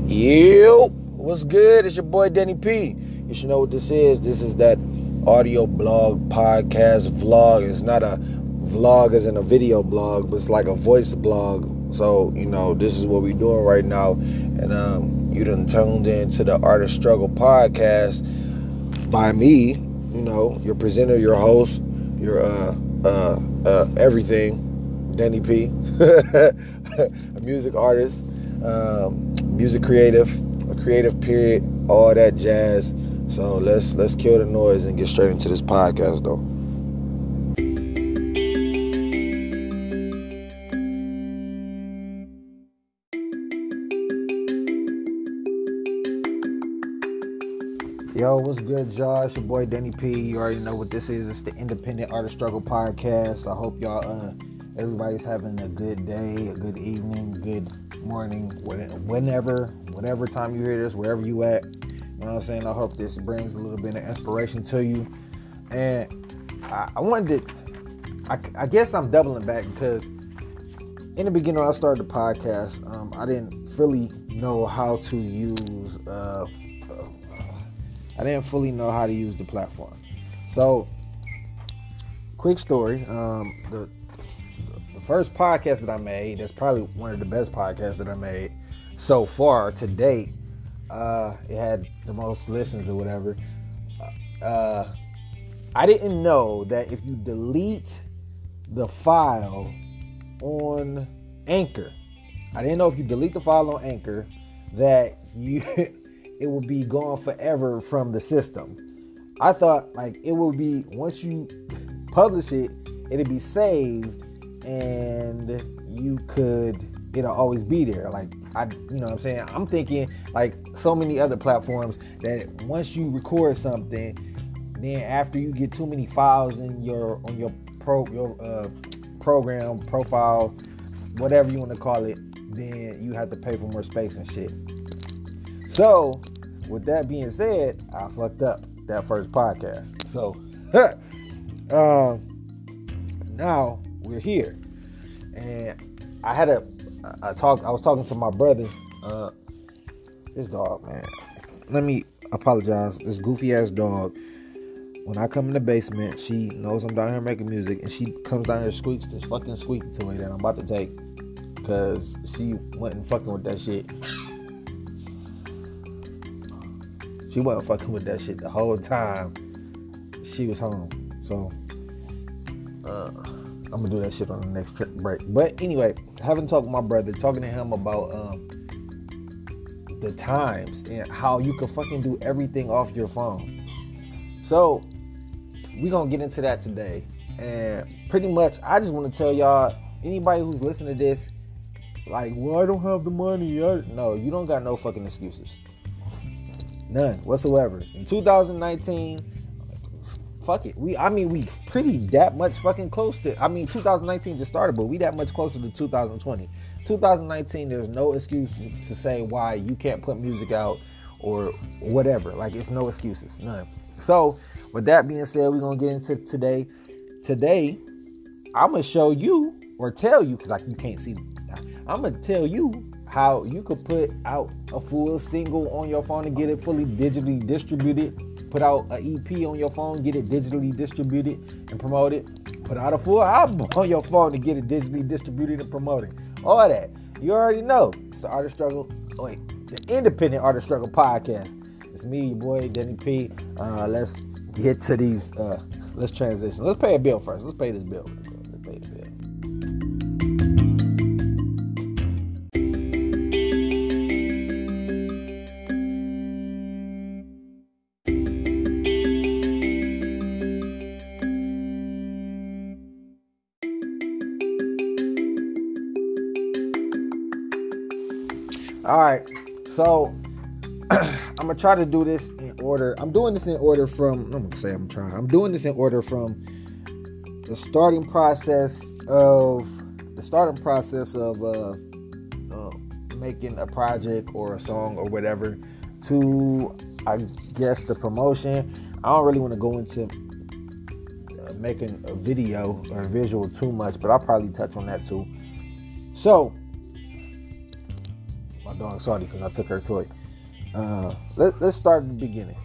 Yo, what's good? It's your boy Denny P. You should know what this is. This is that audio blog, podcast, vlog. It's not a vlog as in a video blog, but it's like a voice blog. So, this is what we're doing right now. And you done tuned in to the Art of Struggle podcast by me, your presenter, your host, your everything, Denny P. A music artist. Music creative, a creative period, all that jazz. So let's kill the noise and get straight into this podcast though. Yo, what's good, y'all? It's your boy Denny P. You already know what this is. It's the Independent Art of Struggle podcast. I hope y'all everybody's having a good day, a good evening, good morning, whatever time you hear this, wherever you at. You know what I'm saying? I hope this brings a little bit of inspiration to you. And I guess I'm doubling back because in the beginning when I started the podcast, I didn't fully know how to use the platform. So, quick story, the first podcast that I made, that's probably one of the best podcasts that I made so far to date. It had the most listens or whatever. I didn't know that if you delete the file on Anchor, that it will be gone forever from the system. I thought it would be, once you publish it, it'd be saved and it'll always be there. You know what I'm saying? I'm thinking so many other platforms that once you record something, then after you get too many files on your program, profile, whatever you want to call it, then you have to pay for more space and shit. So, with that being said, I fucked up that first podcast. So, now we're here, and I was talking to my brother. This dog, man. Let me apologize. This goofy ass dog. When I come in the basement, she knows I'm down here making music, and she comes down here and squeaks this fucking squeaky toy that I'm about to take, because she wasn't fucking with that shit. She wasn't fucking with that shit the whole time she was home. So, I'm gonna do that shit on the next trip break. But anyway, having talked with my brother, talking to him about the times and how you can fucking do everything off your phone. So, we're gonna get into that today. And pretty much, I just want to tell y'all, anybody who's listening to this, I don't have the money. No, you don't got no fucking excuses. None whatsoever. In 2019, fuck it. We pretty that much fucking close to. 2019 just started, but we that much closer to 2020. 2019, there's no excuse to say why you can't put music out or whatever. It's no excuses, none. So, with that being said, we're gonna get into today. Today, I'm gonna show you or tell you, because you can't see me. I'm gonna tell you how you could put out a full single on your phone and get it fully digitally distributed. Put out an EP on your phone, get it digitally distributed and promote it. Put out a full album on your phone to get it digitally distributed and promoted. All that. You already know. It's the Art of Struggle. The Independent Art of Struggle podcast. It's me, your boy, Denny P. Let's get to these. Let's transition. Let's pay a bill first. Let's pay this bill. Let's pay the bill. All right, so I'm gonna try to do this in order. I'm doing this in order from the starting process of making a project or a song or whatever to, I guess, the promotion. I don't really want to go into making a video or a visual too much, but I'll probably touch on that too. So, my dog salty because I took her toy. Let's start at the beginning.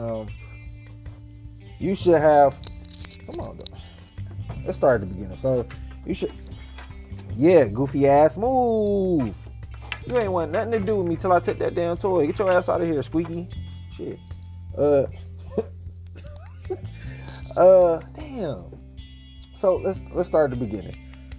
You should have. Come on, though. Let's start at the beginning. So you should. Yeah, goofy ass, move. You ain't want nothing to do with me till I took that damn toy. Get your ass out of here, Squeaky. Shit. Damn. So let's start at the beginning.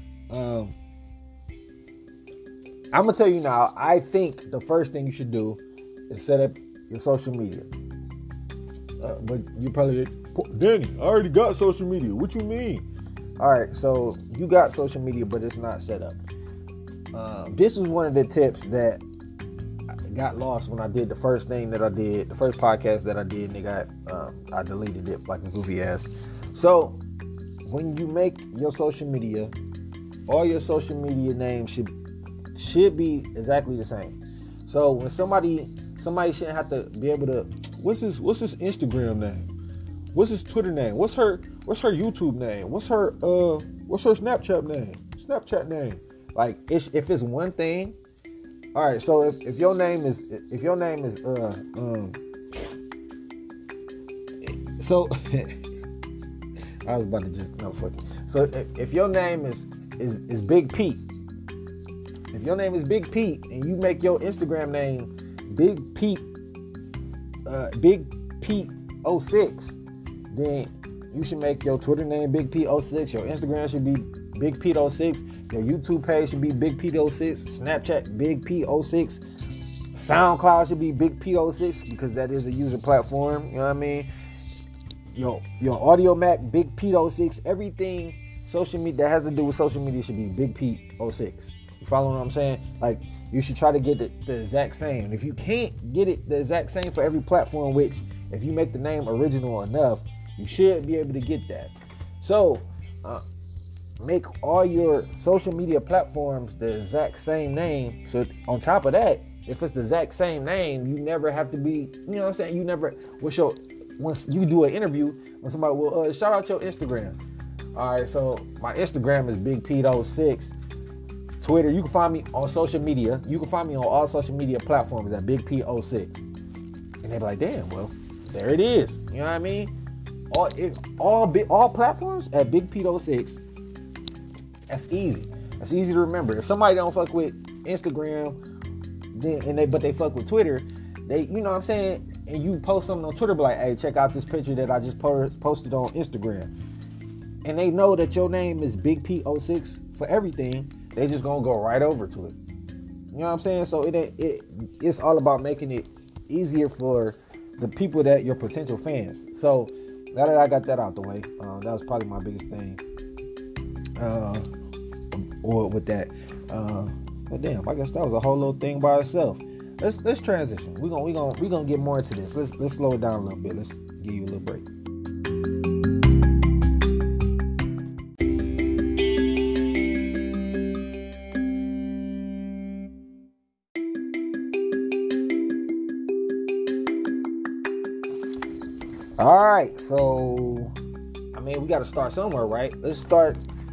I'm gonna tell you now. I think the first thing you should do is set up your social media. But you probably, Danny, I already got social media. What you mean? All right, so you got social media, but it's not set up. This was one of the tips that got lost when I did the first thing that I did, the first podcast that I did, and I deleted it like a goofy ass. So when you make your social media, all your social media names should be exactly the same. So when somebody shouldn't have to be able to, what's his Instagram name? What's his Twitter name? What's her YouTube name? What's her Snapchat name? Like if it's one thing, all right. So if your name is so I was about to just no fucking. So if your name is Big Pete, if your name is Big Pete and you make your Instagram name Big Pete 06, then you should make your Twitter name Big Pete 06. Your Instagram should be Big Pete 06. Your YouTube page should be Big Pete 06. Snapchat Big Pete 06. SoundCloud should be Big Pete 06 because that is a user platform. You know what I mean? Your Audio Mac Big Pete 06. Everything social media that has to do with social media should be Big Pete 06. You follow what I'm saying? Like, you should try to get the exact same. And if you can't get it the exact same for every platform, which if you make the name original enough, you should be able to get that. So make all your social media platforms the exact same name. So on top of that, if it's the exact same name, you never have to be, you know what I'm saying? You never, once you do an interview, when somebody will shout out your Instagram. All right, so my Instagram is Big Pete 06. Twitter, you can find me on social media. You can find me on all social media platforms at Big Pete 06. And they be like, damn, well, there it is. You know what I mean? All platforms at Big Pete 06. That's easy. That's easy to remember. If somebody don't fuck with Instagram, but they fuck with Twitter, they, you know what I'm saying? And you post something on Twitter, be like, hey, check out this picture that I just posted on Instagram. And they know that your name is Big Pete 06 for everything. They just gonna go right over to it. You know what I'm saying? So it's all about making it easier for the people that your potential fans. So now that I got that out the way, that was probably my biggest thing. Or with that, but damn, I guess that was a whole little thing by itself. Let's transition. We gonna get more into this. Let's slow it down a little bit. Let's give you a little break. All right, so I mean, we got to start somewhere, right? Let's start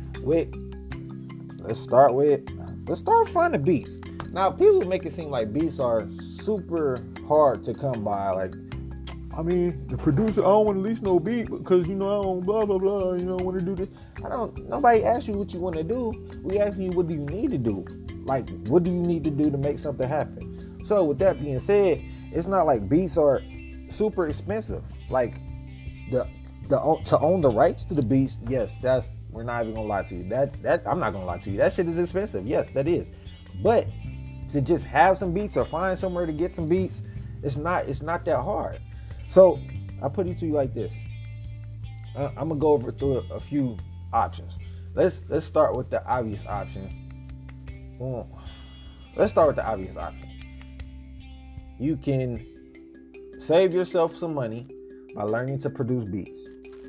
finding beats. Now, people make it seem like beats are super hard to come by. Like, I mean, the producer, I don't want to release no beat because, you know, I don't blah, blah, blah, you know, want to do this. Nobody asks you what you want to do. We asking you, what do you need to do? Like, what do you need to do to make something happen? So with that being said, it's not like beats are super expensive. Like, to own the rights to the beats, yes, we're not even gonna lie to you. That I'm not gonna lie to you. That shit is expensive. Yes, that is. But to just have some beats or find somewhere to get some beats, it's not that hard. So I put it to you like this. I'm gonna go over through a few options. Let's start with the obvious option. Well, let's start with the obvious option. You can save yourself some money by learning to produce beats.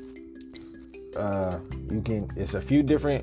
It's a few different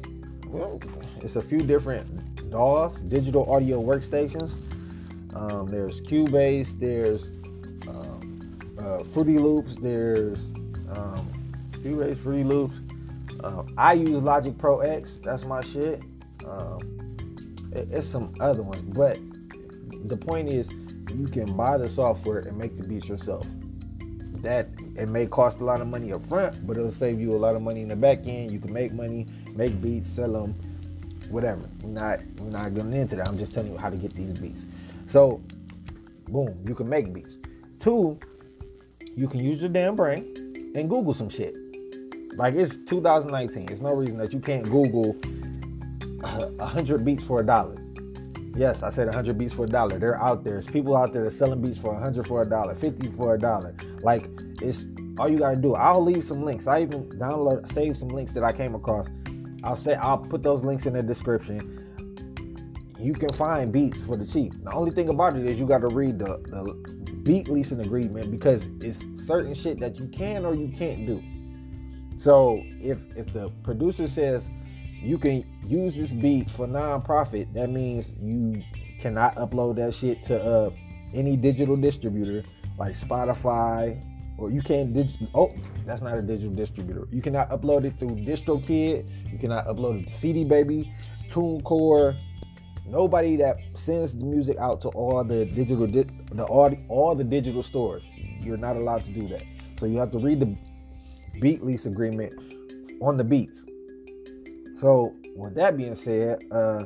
DAWs, digital audio workstations. There's Cubase, there's Fruity Loops, there's Cubase, Fruity Loops. I use Logic Pro X, that's my shit. It's some other ones, but the point is, you can buy the software and make the beats yourself. That it may cost a lot of money up front, but it'll save you a lot of money in the back end. You can make money, make beats, sell them, whatever. We're not going into that. I'm just telling you how to get these beats. So, boom, you can make beats. 2, you can use your damn brain and Google some shit. Like, it's 2019. There's no reason that you can't Google 100 beats for $1. Yes, I said 100 beats for $1. They're out there. There's people out there that's selling beats for 100 for $1, 50 for $1. Like, it's all you gotta do. I'll leave some links. I even save some links that I came across. I'll put those links in the description. You can find beats for the cheap. The only thing about it is you got to read the beat leasing agreement, because it's certain shit that you can or you can't do. So if the producer says you can use this beat for non-profit, that means you cannot upload that shit to any digital distributor like Spotify, or you can't that's not a digital distributor. You cannot upload it through DistroKid. You cannot upload it to CD Baby, TuneCore. Nobody that sends the music out to all the digital all the digital stores. You're not allowed to do that. So you have to read the beat lease agreement on the beats. So with that being said,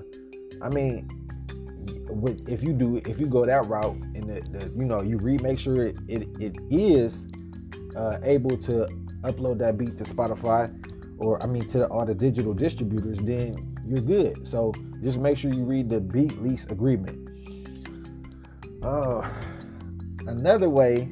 if you go that route and you make sure it is able to upload that beat to Spotify or to all the digital distributors, then you're good. So just make sure you read the beat lease agreement. Another way,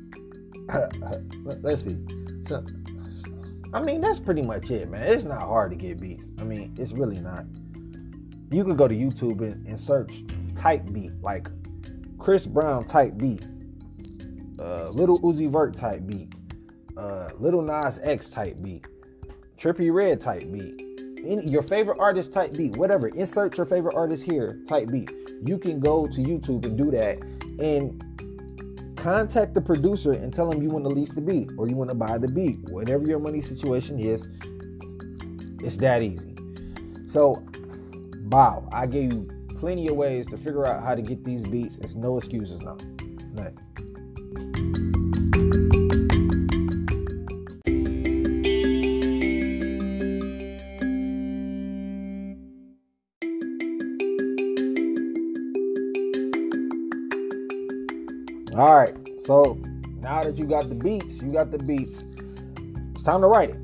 let's see. So, that's pretty much it, man. It's not hard to get beats. It's really not. You can go to YouTube and search type beat, like Chris Brown type beat, Lil Uzi Vert type beat, Lil Nas X type beat, Trippie Redd type beat, your favorite artist type beat, whatever. Insert your favorite artist here type beat. You can go to YouTube and do that and contact the producer and tell them you want to lease the beat or you want to buy the beat. Whatever your money situation is, it's that easy. So, wow, I gave you plenty of ways to figure out how to get these beats. It's no excuses now. None. All right, so now that you got the beats, it's time to write it.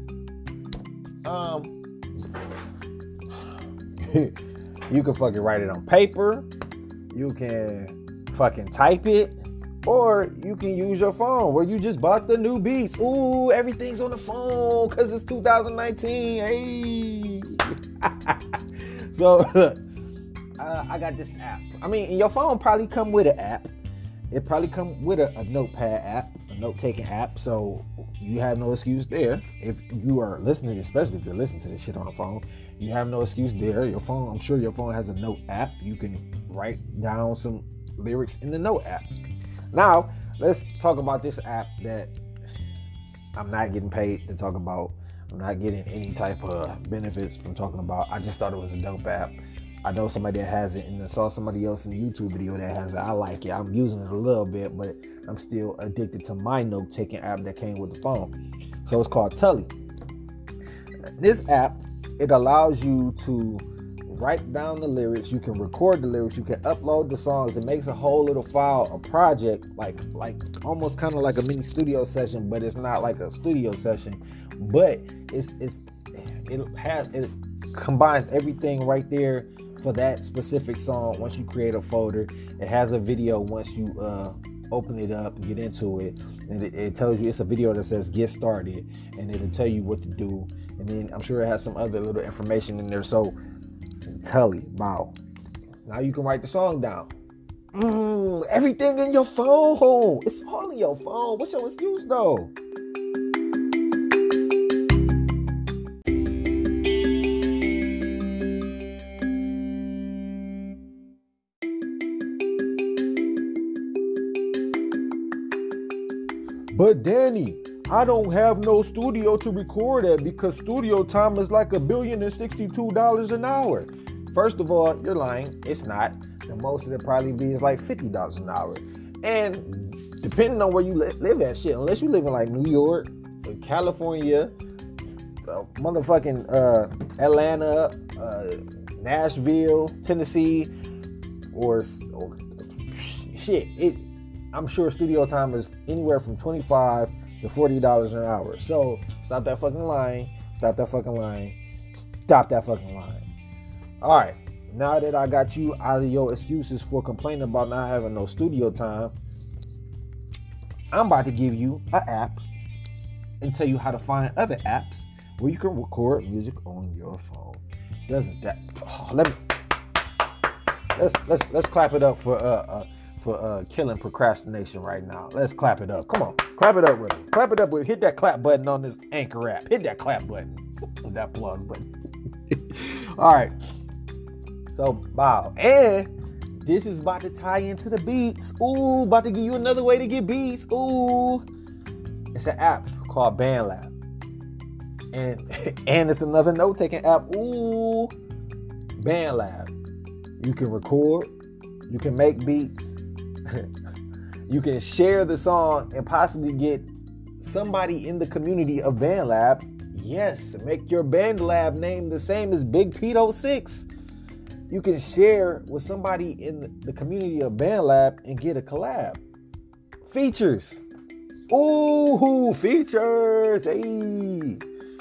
You can fucking write it on paper, you can fucking type it, or you can use your phone where you just bought the new beats. Ooh, everything's on the phone because it's 2019. Hey. So I got this app. Your phone probably come with an app. It probably come with a notepad app, a note-taking app, so you have no excuse there. If you are listening, especially if you're listening to this shit on the phone, you have no excuse there. Your phone, I'm sure your phone has a note app. You can write down some lyrics in the note app. Now, let's talk about this app that I'm not getting paid to talk about. I'm not getting any type of benefits from talking about. I just thought it was a dope app. I know somebody that has it, and I saw somebody else in the YouTube video that has it. I like it. I'm using it a little bit, but I'm still addicted to my note-taking app that came with the phone. So it's called Tully. This app, it allows you to write down the lyrics. You can record the lyrics. You can upload the songs. It makes a whole little file, a project, like almost kind of like a mini studio session, but it's not like a studio session. But it combines everything right there for that specific song. Once you create a folder, it has a video once you open it up, get into it, and it tells you, it's a video that says get started, and it'll tell you what to do, and then I'm sure it has some other little information in there. So Tully, wow, now you can write the song down. Everything in your phone. It's all in your phone. What's your excuse though? But Danny, I don't have no studio to record at because studio time is like $1,062 an hour. First of all, you're lying. It's not. The most of it probably be is like $50 an hour. And depending on where you live at, shit, unless you live in like New York, California, motherfucking Atlanta, Nashville, Tennessee, or shit, I'm sure studio time is anywhere from $25 to $40 an hour. So stop that fucking lying. Stop that fucking lying. Stop that fucking lying. All right. Now that I got you out of your excuses for complaining about not having no studio time, I'm about to give you an app and tell you how to find other apps where you can record music on your phone. Doesn't that? Oh, let's clap it up for killing procrastination right now. Let's clap it up. Come on, clap it up with it. Clap it up with it. Hit that clap button on this Anchor app. Hit that clap button. That applause button. All right. So, wow. And this is about to tie into the beats. Ooh, about to give you another way to get beats. Ooh. It's an app called BandLab. And it's another note-taking app. Ooh. BandLab. You can record. You can make beats. You can share the song and possibly get somebody in the community of BandLab. Yes, make your BandLab name the same as Big Pete 06. You can share with somebody in the community of BandLab and get a collab. Features. Ooh, features. Hey.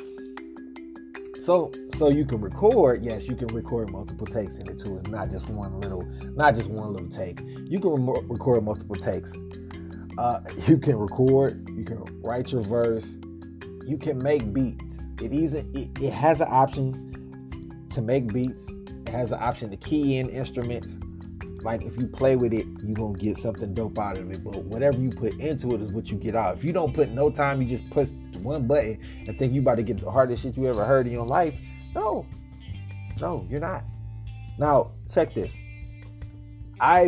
So you can record. Yes, you can record multiple takes in it too. It's not just one little take. You can record multiple takes. You can record. You can write your verse. You can make beats. It has an option to make beats. It has an option to key in instruments. Like if you play with it, you're going to get something dope out of it. But whatever you put into it is what you get out. If you don't put no time, you just push one button and think you about to get the hardest shit you ever heard in your life. No, you're not. Now, check this. I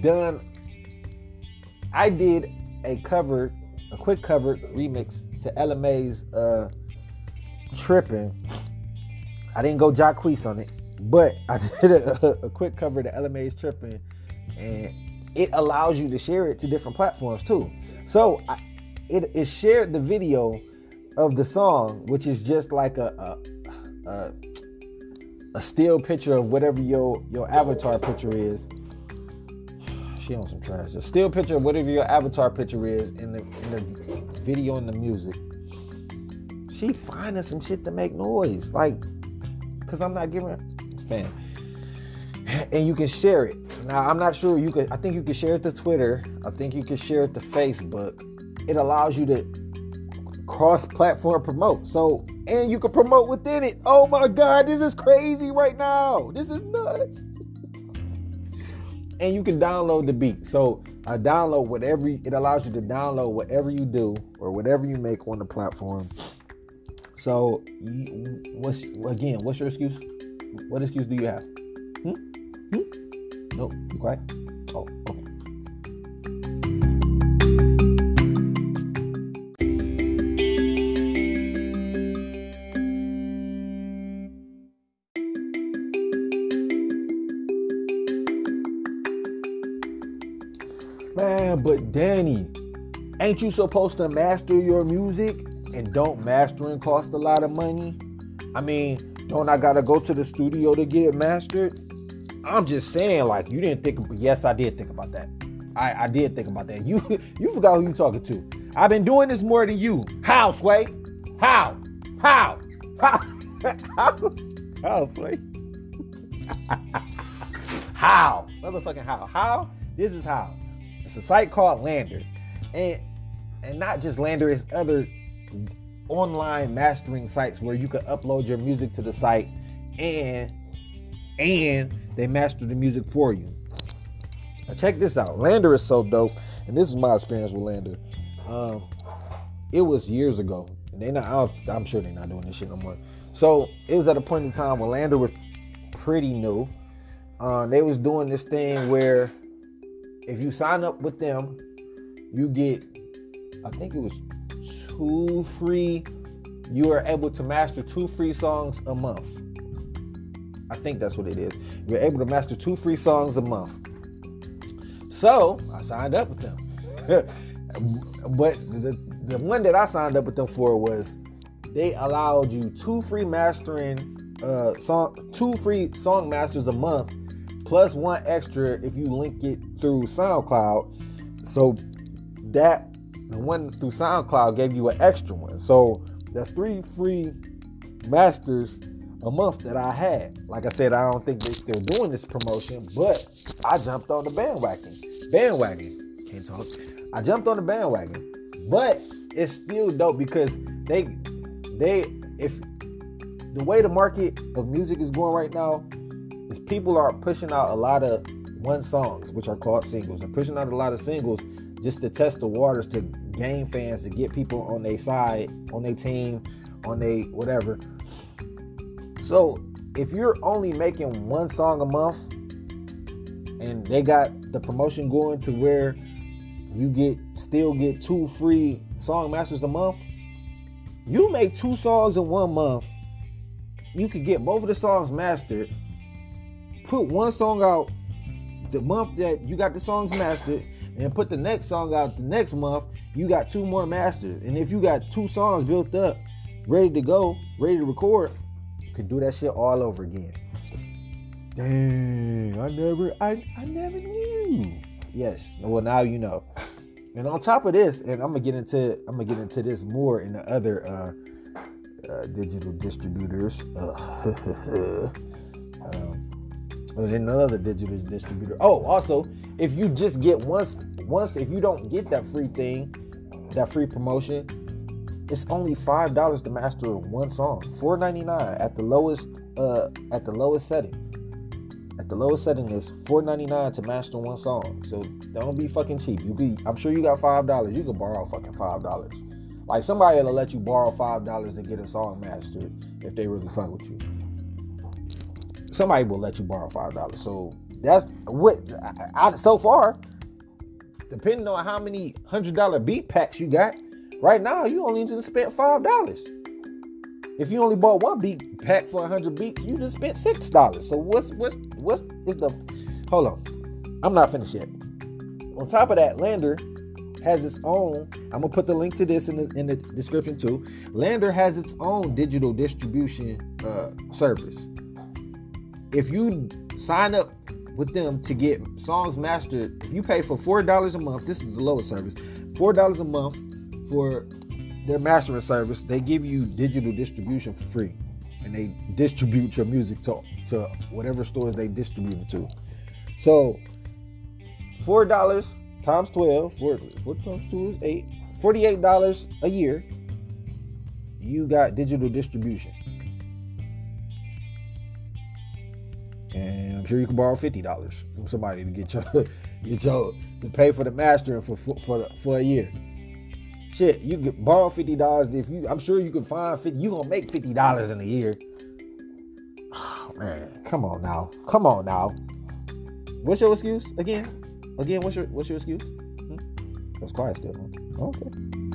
did a quick cover remix to Ella Mai's Trippin'. I didn't go Jacquees on it, but I did a quick cover to Ella Mai's Trippin', and it allows you to share it to different platforms too. So it shared the video of the song, which is just like a still picture of whatever your avatar picture is. She on some trash. A still picture of whatever your avatar picture is in the video and the music. She finding some shit to make noise, like, cause I'm not giving a fan. And you can share it. Now I'm not sure you could. I think you can share it to Twitter. I think you can share it to Facebook. It allows you to cross-platform promote. So, and you can promote within it. Oh my God, this is crazy right now. This is nuts. And you can download the beat. So I download whatever, it allows you to download whatever you do or whatever you make on the platform. So what's your excuse? What excuse do you have? No, you quiet? Oh, okay. Man, but Danny, ain't you supposed to master your music? And don't mastering cost a lot of money? I mean, don't I gotta go to the studio to get it mastered? I'm just saying, like, you didn't think. Yes, I did think about that. I did think about that. You forgot who you talking to. I've been doing this more than you. How, Sway? How, Sway? How? Motherfucking how? How? This is how. It's a site called Lander. And not just Lander, it's other online mastering sites where you can upload your music to the site and they master the music for you. Now check this out. Lander is so dope, and this is my experience with Lander. It was years ago, and I'm sure they're not doing this shit no more. So it was at a point in time when Lander was pretty new. They was doing this thing where if you sign up with them, you get, I think it was 2 free. You are able to master 2 free songs a month. I think that's what it is. You're able to master 2 free songs a month. So I signed up with them. But the one that I signed up with them for was they allowed you two free song masters a month, plus one extra if you link it through SoundCloud. So that the one through SoundCloud gave you an extra one. So that's 3 free masters a month that I had. Like I said, I don't think they're still doing this promotion, but I jumped on the bandwagon. Can't talk. I jumped on the bandwagon, but it's still dope because if the way the market of music is going right now is people are pushing out a lot of one songs, which are called singles. They're pushing out a lot of singles just to test the waters, to gain fans, to get people on their side, on their team, on their whatever. So if you're only making one song a month and they got the promotion going to where you still get 2 free song masters a month, you make 2 songs in 1 month. You could get both of the songs mastered, put one song out the month that you got the songs mastered, and put the next song out the next month. You got 2 more masters. And if you got 2 songs built up, ready to go, ready to record, you can do that shit all over again. Dang, I never knew. Yes, well now you know. And on top of this, and I'm gonna get into this more in the other digital distributors. And another digital distributor. Oh, also, if you just get once, if you don't get that free thing, that free promotion, it's only $5 to master one song. $4.99 at the lowest setting. At the lowest setting is $4.99 to master one song. So don't be fucking cheap. I'm sure you got $5. You can borrow fucking $5. Like somebody will let you borrow $5 to get a song mastered if they really fuck with you. Somebody will let you borrow $5. So that's what so far, depending on how many $100 beat packs you got, right now you only just spent $5. If you only bought one beat pack for 100 beats, you just spent $6. So what's the hold on. I'm not finished yet. On top of that, Lander has its own. I'm gonna put the link to this in the description too. Lander has its own digital distribution service. If you sign up with them to get songs mastered, if you pay for $4 a month, this is the lowest service, $4 a month for their mastering service, they give you digital distribution for free. And they distribute your music to whatever stores they distribute it to. So $4 times 12, 4 times 2 is 8, $48 a year, you got digital distribution. And I'm sure you can borrow $50 from somebody to get to pay for the mastering for a year. Shit, you could borrow $50 I'm sure you can find 50. You gonna make $50 in a year. Oh man, come on now. What's your excuse again? What's your excuse? That's quiet still. Huh? Okay.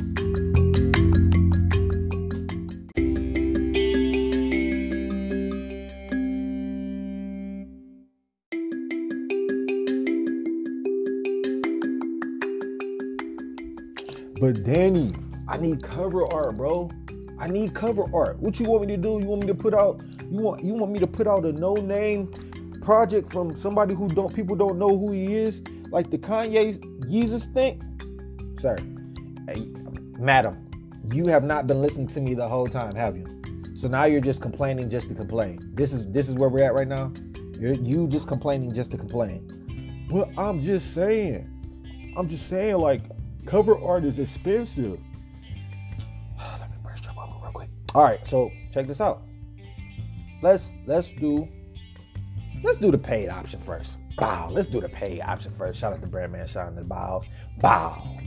But Danny, I need cover art, bro. I need cover art. What you want me to do? You want me to put out? You want me to put out a no-name project from somebody people don't know who he is, like the Kanye Yeezus thing? Sir, hey, madam, you have not been listening to me the whole time, have you? So now you're just complaining just to complain. This is where we're at right now. You just complaining just to complain. But I'm just saying, like, cover art is expensive. Let me brush your bubble real quick. All right, so check this out. Let's do the paid option first. Bow. Let's do the paid option first. Shout out to Brandman, shout out to the bows. Bow.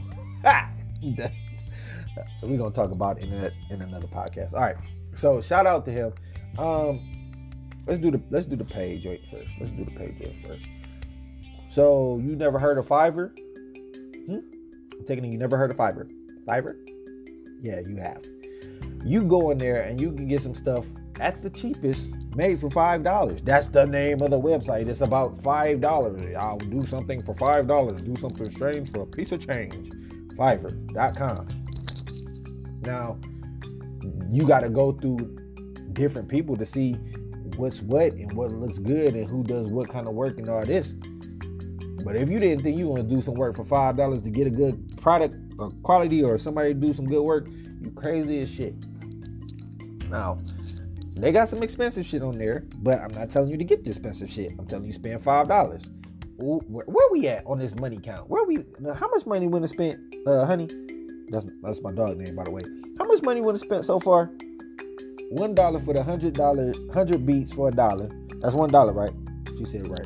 We're gonna talk about it in another podcast. All right. So shout out to him. Let's do the paid joint first. So you never heard of Fiverr? I'm taking it you never heard of Fiverr. Fiverr? Yeah, you have. You go in there and you can get some stuff at the cheapest, made for $5. That's the name of the website. It's about $5. I'll do something for $5. Do something strange for a piece of change. Fiverr.com. Now, you got to go through different people to see what's what and what looks good and who does what kind of work and all this. But if you didn't think you want to do some work for $5 to get a good product or quality, or somebody to do some good work, you crazy as shit. Now, they got some expensive shit on there, but I'm not telling you to get the expensive shit. I'm telling you spend $5. Ooh, where we at on this money count? How much money we done spent, honey? That's my dog name, by the way. How much money we done spent so far? $1 for the $100 beats for $1. That's $1, right? She said right.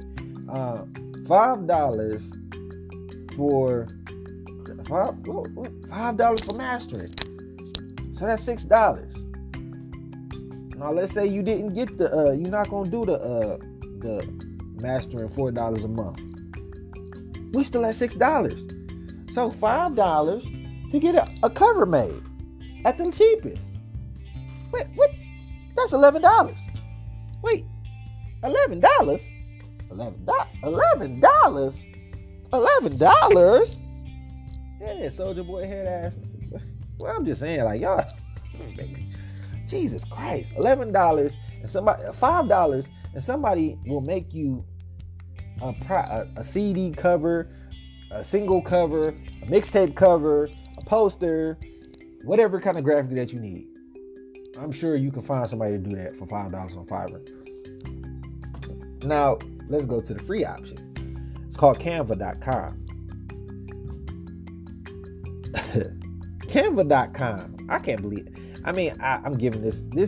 $5 for $5 for mastering. So that's $6. Now let's say you didn't get you're not gonna do the mastering $4 a month. We still at $6. So $5 to get a cover made at the cheapest. Wait, what? That's $11. Wait, $11? $11? Yeah, Soldier Boy head ass. Well, I'm just saying, like, y'all, Jesus Christ, $11 and $5, and somebody will make you a CD cover, a single cover, a mixtape cover, a poster, whatever kind of graphic that you need. I'm sure you can find somebody to do that for $5 on Fiverr. Now, let's go to the free option. It's called Canva.com. Canva.com. I can't believe it. I mean, I'm giving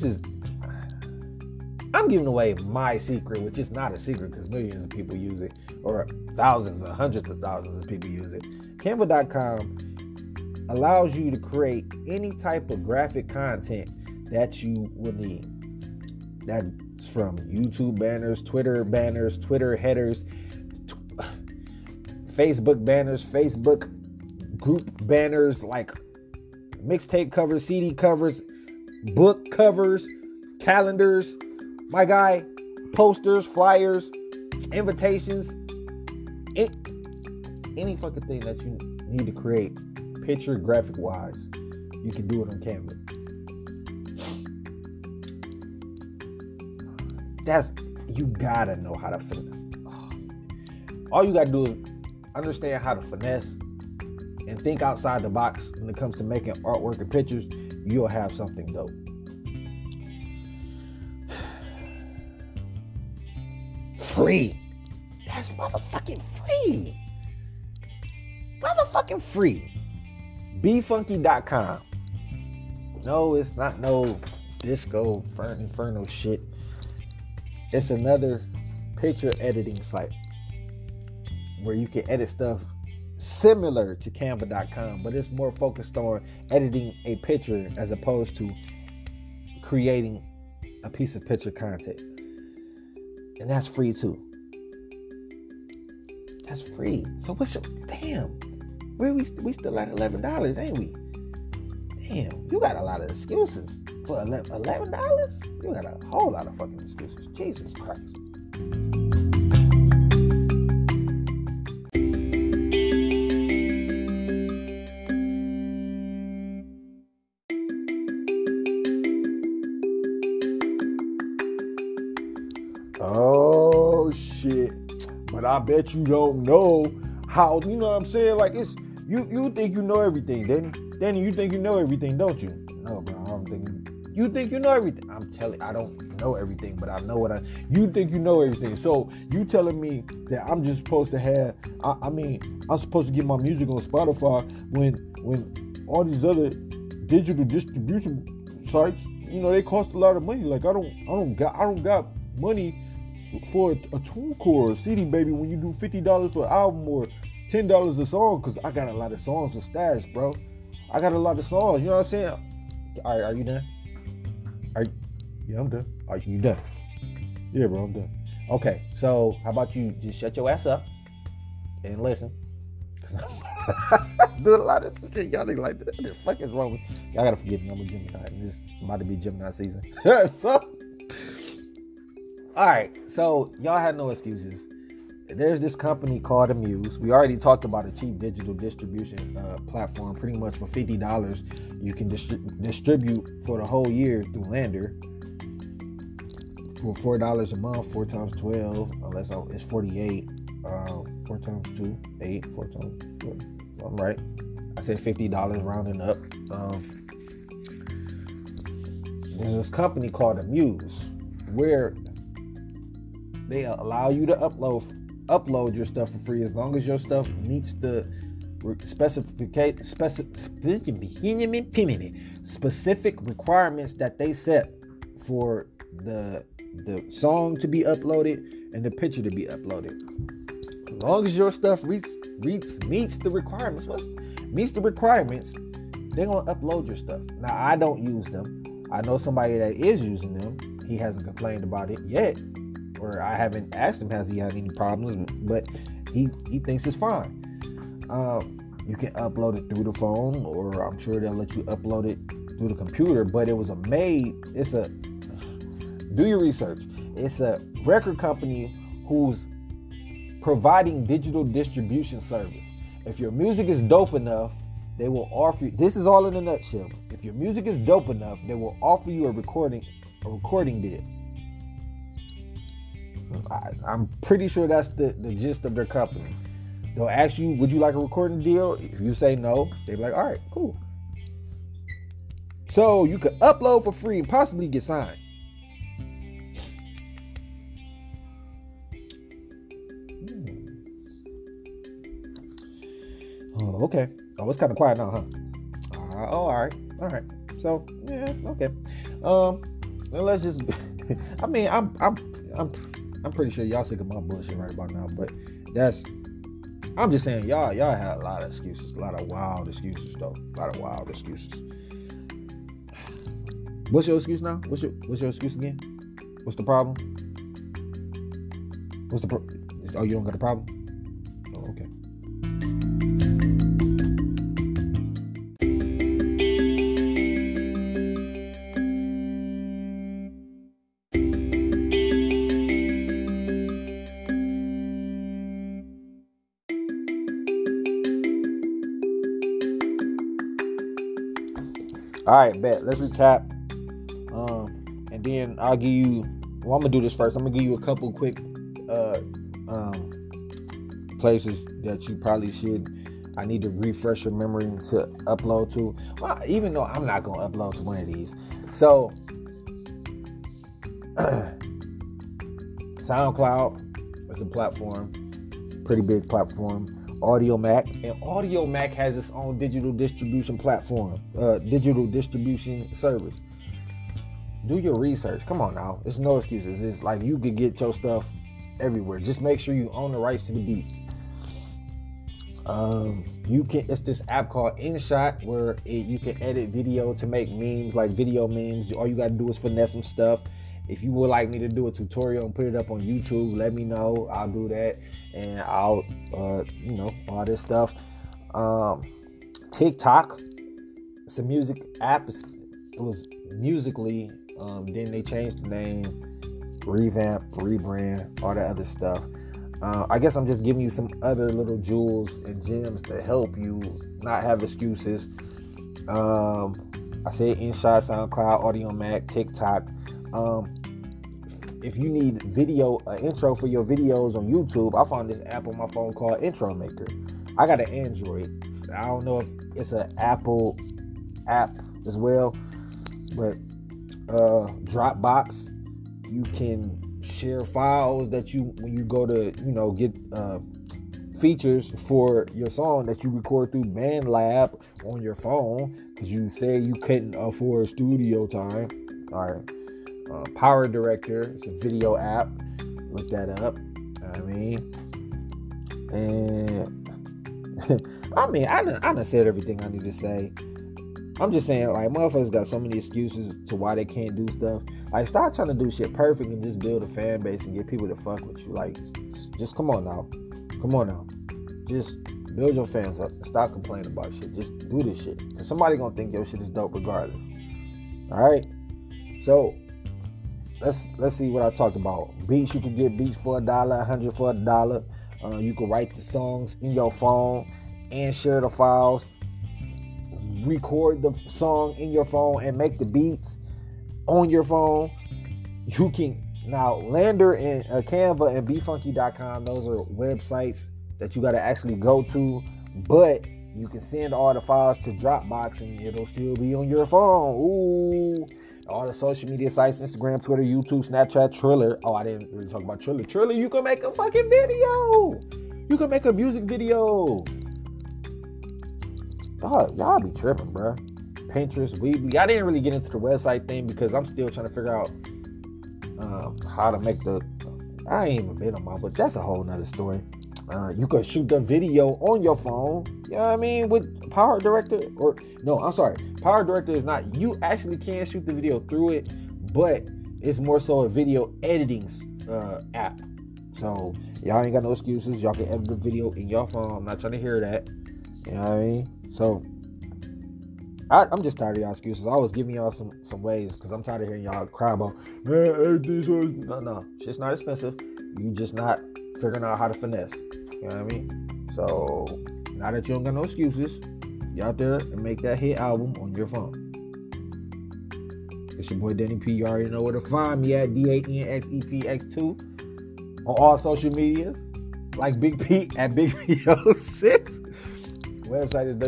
I'm giving away my secret, which is not a secret because millions of people use it, or thousands or hundreds of thousands of people use it. Canva.com allows you to create any type of graphic content that you will need. That's from YouTube banners, Twitter headers, Facebook banners, Facebook group banners, like mixtape covers, CD covers, book covers, calendars, my guy, posters, flyers, invitations, any fucking thing that you need to create, picture graphic wise, you can do it on Canva. You gotta know how to finesse. All you gotta do is understand how to finesse and think outside the box when it comes to making artwork and pictures. You'll have something dope. Free. That's motherfucking free. Motherfucking free. BeFunky.com. No, it's not no disco inferno shit. It's another picture editing site where you can edit stuff similar to Canva.com, but it's more focused on editing a picture as opposed to creating a piece of picture content. And that's free too. That's free. So damn, we still at $11, ain't we? Damn, you got a lot of excuses for $11. You got a whole lot of fucking excuses. Jesus Christ. Oh shit. But I bet you don't know how, you know what I'm saying? Like, it's you think you know everything, Danny, you think you know everything, don't you? No, bro, I don't think you think you know everything. I'm telling I don't know everything, but I know you think you know everything. So you telling me that I'm just supposed to have I'm supposed to get my music on Spotify when all these other digital distribution sites, you know, they cost a lot of money. Like I don't got money for a TuneCore or CD Baby when you do $50 for an album or $10 a song, because I got a lot of songs and stashed, bro. I got a lot of songs, you know what I'm saying? All right, are you done? Yeah, I'm done. Are you done? Yeah, bro, I'm done. Okay, so how about you just shut your ass up and listen? Because I'm doing a lot of shit. Y'all niggas like, what the fuck is wrong with y'all? Gotta forgive me, I'm a Gemini, and this is about to be Gemini season. So All right, so y'all had no excuses. There's this company called Amuse. We already talked about a cheap digital distribution platform. Pretty much for $50, you can distribute for the whole year through Lander for $4 a month, 4 times 12, unless it's 48. 4 times 2, 8, 4 times 4. I'm right. I said $50 rounding up. There's this company called Amuse where they allow you to upload your stuff for free as long as your stuff meets the specific requirements that they set for the song to be uploaded and the picture to be uploaded. As long as your stuff meets the requirements, they're gonna upload your stuff. Now, I don't use them. I know somebody that is using them. He hasn't complained about it yet, or I haven't asked him has he had any problems, but he thinks it's fine. You can upload it through the phone, or I'm sure they'll let you upload it through the computer. But do your research. It's a record company who's providing digital distribution service. If your music is dope enough, they will offer you, this is all in a nutshell. If your music is dope enough, they will offer you a recording deal. I'm pretty sure that's the gist of their company. They'll ask you, would you like a recording deal? If you say no, they'll be like, all right, cool. So you could upload for free and possibly get signed. Oh, okay. Oh, it's kind of quiet now, huh? All right. So, yeah, okay. Let's just. I mean, I'm pretty sure y'all sick of my bullshit right about now, but I'm just saying, y'all had a lot of excuses, a lot of wild excuses, though. A lot of wild excuses. What's your excuse now? What's your excuse again? What's the problem? Oh, you don't got a problem? Oh, okay. All right, bet. Let's recap. And then I'll give you. Well, I'm gonna do this first. I'm gonna give you a couple quick places that you probably should. I need to refresh your memory to upload to. Well, even though I'm not gonna upload to one of these. So, SoundCloud is a platform. It's a pretty big platform. Audiomack, and Audiomack has its own digital distribution platform, digital distribution service. Do your research. Come on now. There's no excuses. It's like you could get your stuff everywhere. Just make sure you own the rights to the beats. It's this app called InShot where you can edit video to make memes, like video memes. All you gotta do is finesse some stuff. If you would like me to do a tutorial and put it up on YouTube, let me know. I'll do that. And I'll, all this stuff. TikTok. It's a music app. It was Musical.ly. Then they changed the name, revamp, rebrand, all that other stuff. I guess I'm just giving you some other little jewels and gems to help you not have excuses. I said InShot, SoundCloud, Audiomack, TikTok. If you need intro for your videos on YouTube, I found this app on my phone called Intro Maker. I got an Android. I don't know if it's an Apple app as well, but Dropbox, you can share files that when you go to, get features for your song that you record through BandLab on your phone because you say you couldn't afford studio time. All right. Power Director, it's a video app. Look that up. I done said everything I need to say. I'm just saying, like, motherfuckers got so many excuses to why they can't do stuff. Like, stop trying to do shit perfect and just build a fan base and get people to fuck with you. Like, just come on now. Just build your fans up and stop complaining about shit. Just do this shit. Because somebody gonna think your shit is dope regardless. All right? So, let's see what I talked about. Beats, you can get beats for $1, 100 for $1. You can write the songs in your phone and share the files. Record the song in your phone and make the beats on your phone. You can now Lander and Canva and BeFunky.com. Those are websites that you got to actually go to, but you can send all the files to Dropbox and it'll still be on your phone. Ooh. All the social media sites, Instagram, Twitter, YouTube, Snapchat, Triller. Oh, I didn't really talk about Triller. Triller, you can make a fucking video. You can make a music video. Oh, y'all be tripping, bro. Pinterest, Weebly. I didn't really get into the website thing because I'm still trying to figure out how to make the... I ain't even been on my... But that's a whole nother story. You can shoot the video on your phone. You know what I mean? With Power Director. Or no, I'm sorry. Power Director is not... You actually can shoot the video through it, but it's more so a video editing app. So y'all ain't got no excuses. Y'all can edit the video in your phone. I'm not trying to hear that. You know what I mean? So I'm just tired of y'all excuses. I was giving y'all some ways because I'm tired of hearing y'all cry about, man, everything's no. Shit's not expensive. You just not figuring out how to finesse. You know what I mean? So now that you don't got no excuses, you out there and make that hit album on your phone. It's your boy Danny P. You already know where to find me at DANXEPX2 on all social medias. Like Big P at Big P06. Website is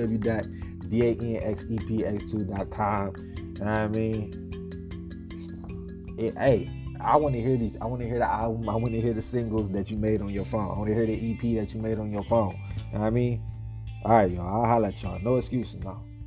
www.danxepx2.com. You know what I mean? Hey, I want to hear these. I want to hear the album. I want to hear the singles that you made on your phone. I want to hear the EP that you made on your phone. You know what I mean? All right, y'all. I'll holler at y'all. No excuses now.